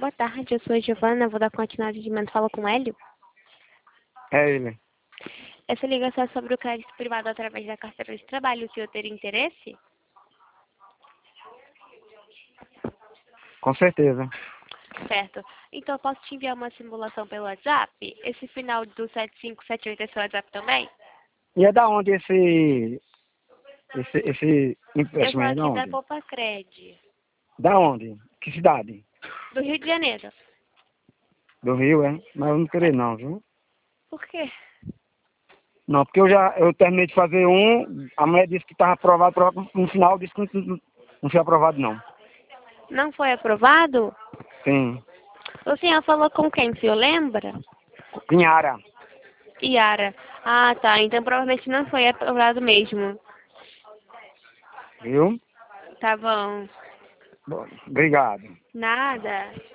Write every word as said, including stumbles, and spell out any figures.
Boa tarde, eu sou a Giovana, vou dar continuidade. Fala com o Hélio. É ele. Essa ligação é sobre o crédito privado através da carteira de trabalho. O senhor teria interesse? Com certeza. Certo. Então, eu posso te enviar uma simulação pelo WhatsApp? Esse final do sete cinco sete oito é seu WhatsApp também? E é da onde esse, esse, esse Eu sou empréstimo é? Da aqui da onde? Poupa Cred, Da onde? Que cidade? do Rio de Janeiro. Do Rio, é? Mas eu não queria não, viu? Por quê? Não, porque eu já eu terminei de fazer um, a mulher disse que estava aprovado, aprovado, no final disse que não, não foi aprovado não. Não foi aprovado? Sim. O senhor falou com quem, o senhor lembra? Pinhara. Yara. Ah, tá. Então, provavelmente não foi aprovado mesmo. Viu? Tá bom. Bom, obrigado. Nada.